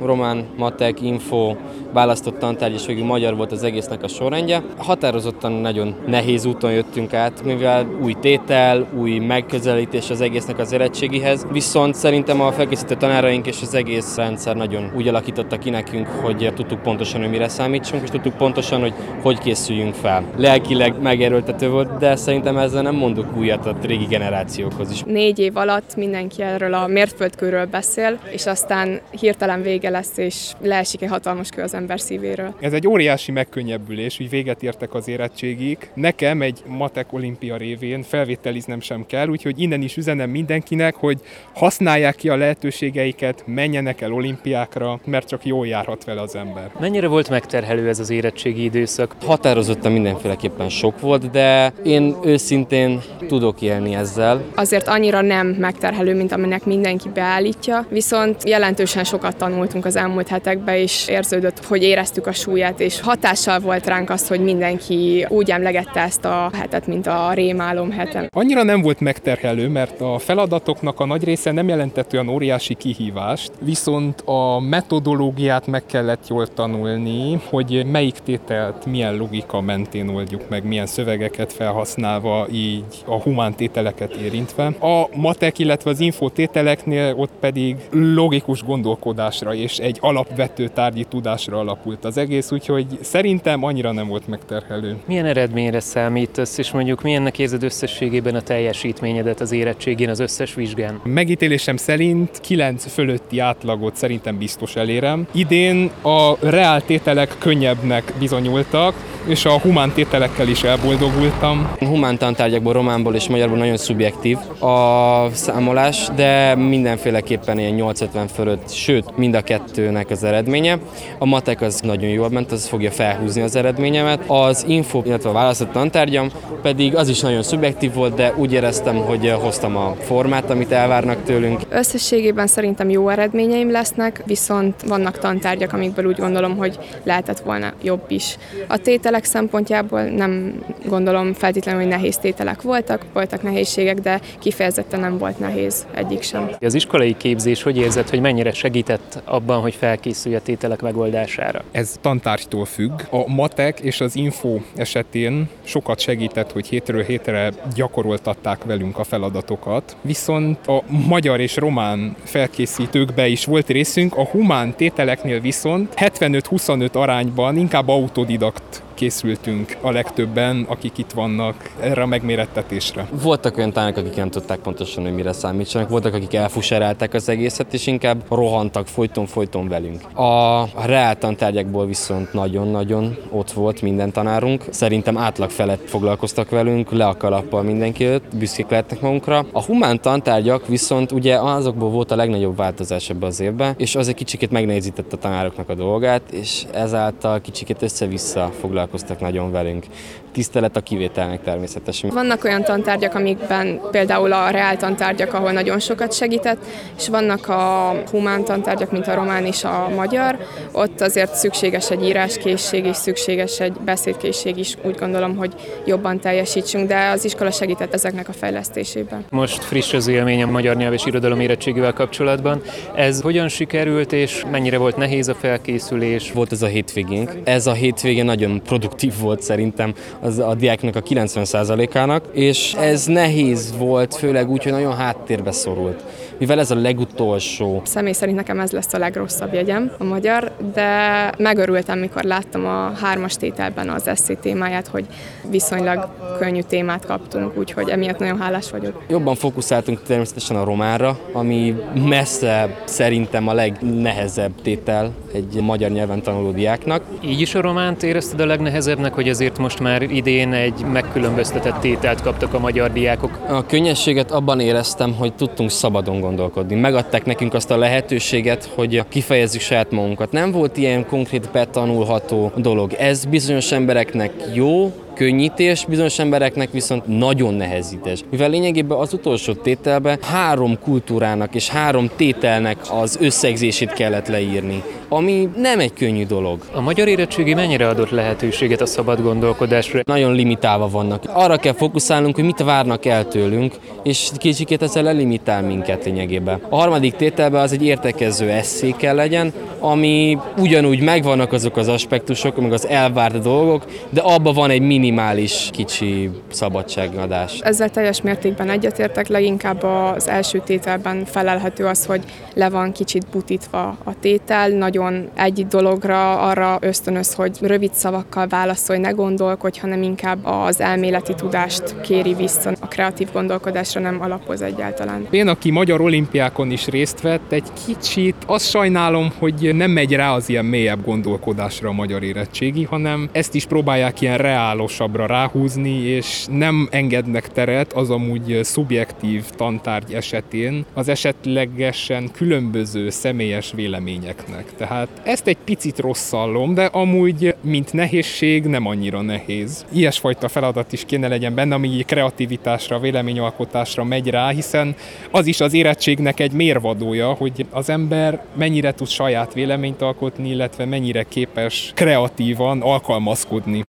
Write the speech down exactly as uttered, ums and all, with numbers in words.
román, matek, info, választott tantárgy, és végül magyar volt az egésznek a sorrendje. Határozottan nagyon nehéz úton jöttünk át, mivel új tétel, új megközelítés az egésznek az érettségihez, viszont szerintem a felkészítő tanáraink és az egész rendszer nagyon úgy alakította ki nekünk, hogy tudtuk pontosan, hogy mire számítsunk, és tudtuk pontosan, hogy hogy készüljünk fel. Lelkileg megerőltető volt, de szerintem ezzel nem mondok újat a régi generációkhoz is. Négy év alatt mindenki erről a mérföldkőről beszél, és aztán hirtelen vége lesz, és leesik egy hatalmas kő az ember szívéről. Ez egy óriási megkönnyebbülés, hogy véget értek az érettségig. Nekem egy matek olimpia révén felvételiznem sem kell, úgyhogy innen is üzenem mindenkinek, hogy használják ki a lehetőségeiket, menjenek el olimpiákra, mert csak jól járhat vele az ember. Mennyire volt megterhelő ez az érettségi időszak? Határozottan mindenféleképpen sok volt, de én őszintén tudok élni ezzel. Azért annyira nem megterhelő, mint aminek mindenki beállítja, viszont jelentősen sokat tanultunk az elmúlt hetekben, és érződött, hogy éreztük a súlyát, és hatással volt ránk az, hogy mindenki úgy emlegette ezt a hetet, mint a rémálom hetem. Annyira nem volt megterhelő, mert a feladatoknak a nagy része nem jelentett olyan óriási kihívást, viszont a metodológiát meg kellett jól tanulni, hogy melyik tételt milyen logika mentén oldjuk meg, milyen szövegeket felhasználva, így a humán tételeket érintve. A matek, illetve az infotételeknél ott pedig logikus gondolkodásra és egy alapvető tárgyi tudásra alapult az egész, úgyhogy szerintem annyira nem volt megterhelő. Milyen eredményre számítasz, és mondjuk milyennek érzed összességében a teljesítményedet az érettségén, az összes vizsgán? Megítélésem szerint kilenc fölötti átlagot szerintem biztos elérem. Idén a reál tételek könnyebbnek bizonyultak, és a humán tételekkel is elboldogultam. A humán tantárgyakból, románból és magyarból nagyon szubjektív a számolás, de mindenféleképpen ilyen nyolcszázötven fölött, sőt, mind a kettőnek az eredménye. A matek az nagyon jól ment, az fogja felhúzni az eredményemet. Az info, illetve a választott tantárgyam pedig az is nagyon szubjektív volt, de úgy éreztem, hogy hoztam a formát, amit elvárnak tőlünk. Összességében szerintem jó eredményeim lesznek, viszont vannak tantárgyak, amikből úgy gondolom, hogy lehetett volna jobb is. A tételek szempontjából nem gondolom feltétlenül, hogy nehéz tételek voltak, voltak nehézségek, de kifejezetten nem volt nehéz egyik sem. Az iskolai képzés hogy érzed, hogy mennyire segített abban, hogy felkészülj a tételek megoldására? Ez tantárgytól függ. A matek és az info esetén sokat segített, hogy hétről hétre gyakoroltatták velünk a feladatokat, viszont a magyar és román felkészítőkbe is volt részünk, a humán tételeknél viszont hetvenöt huszonöt arányban inkább autodidakt készültünk a legtöbben, akik itt vannak erre a megmérettetésre. Voltak olyan tanárok, akik nem tudták pontosan, hogy mire számítsanak, voltak, akik elfuserálták az egészet, és inkább rohantak folyton-folyton velünk. A reál tantárgyakból viszont nagyon-nagyon ott volt minden tanárunk. Szerintem átlag felett foglalkoztak velünk, le a kalappal mindenki előtt, büszkék lehetnek magunkra. A humán tantárgyak viszont ugye azokból volt a legnagyobb változás ebben az évben, és az egy kicsikét megnehezített a tanároknak a dolgát, és ezáltal kicsikét össze-vissza foglalkoztak nagyon velünk. Tisztelet a kivételnek természetesen. Vannak olyan tantárgyak, amikben például a reál tantárgyak, ahol nagyon sokat segített, és vannak a humán tantárgyak, mint a román és a magyar. Ott azért szükséges egy íráskészség és szükséges egy beszédkészség is, úgy gondolom, hogy jobban teljesítsünk, de az iskola segített ezeknek a fejlesztésében. Most friss az élmény a magyar nyelv és irodalom érettségével kapcsolatban. Ez hogyan sikerült, és mennyire volt nehéz a felkészülés? Volt ez a hétvégénk. Ez a hétvége nagyon produktív volt szerintem az a diáknak a kilencven százalékának, és ez nehéz volt, főleg úgy, hogy nagyon háttérbe szorult. Mivel ez a legutolsó. Személy szerint nekem ez lesz a legrosszabb jegyem, a magyar, de megörültem, mikor láttam a hármas tételben az esszé témáját, hogy viszonylag könnyű témát kaptunk, úgyhogy emiatt nagyon hálás vagyok. Jobban fókuszáltunk természetesen a románra, ami messze szerintem a legnehezebb tétel egy magyar nyelven tanuló diáknak. Így is a románt érezted a legnehezebbnek, hogy azért most már idén egy megkülönböztetett tételt kaptak a magyar diákok? A könnyességet abban éreztem, hogy tudtunk szabadon gondolkodni. Megadták nekünk azt a lehetőséget, hogy kifejezzük saját magunkat. Nem volt ilyen konkrét betanulható dolog. Ez bizonyos embereknek jó, könnyítés, bizonyos embereknek viszont nagyon nehezítés. Mivel lényegében az utolsó tételben három kultúrának és három tételnek az összegzését kellett leírni, ami nem egy könnyű dolog. A magyar érettségi mennyire adott lehetőséget a szabad gondolkodásra? Nagyon limitálva vannak. Arra kell fókuszálnunk, hogy mit várnak el tőlünk, és kicsikét ezzel elimitál minket lényegében. A harmadik tételben az egy értekező esszé kell legyen, ami ugyanúgy megvannak azok az aspektusok, meg az elvárt dolgok, de abban van egy minimális kicsi szabadságadás. Ezzel teljes mértékben egyetértek, leginkább az első tételben felelhető az, hogy le van kicsit butítva a tétel, nagyon egy dologra arra ösztönöz, hogy rövid szavakkal válaszolj, ne gondolkodj, hanem inkább az elméleti tudást kéri vissza. A kreatív gondolkodásra nem alapoz egyáltalán. Én, aki magyar olimpiákon is részt vett, egy kicsit azt sajnálom, hogy nem megy rá az ilyen mélyebb gondolkodásra a magyar érettségi, hanem ezt is próbálják ilyen reálosabbra ráhúzni, és nem engednek teret az amúgy szubjektív tantárgy esetén az esetlegesen különböző személyes véleményeknek. Tehát ezt egy picit rosszallom, de amúgy, mint nehézség, nem annyira nehéz. Ilyesfajta feladat is kéne legyen benne, ami kreativitásra, véleményalkotásra megy rá, hiszen az is az érettségnek egy mérvadója, hogy az ember mennyire tud saját véleményt alkotni, illetve mennyire képes kreatívan alkalmazkodni.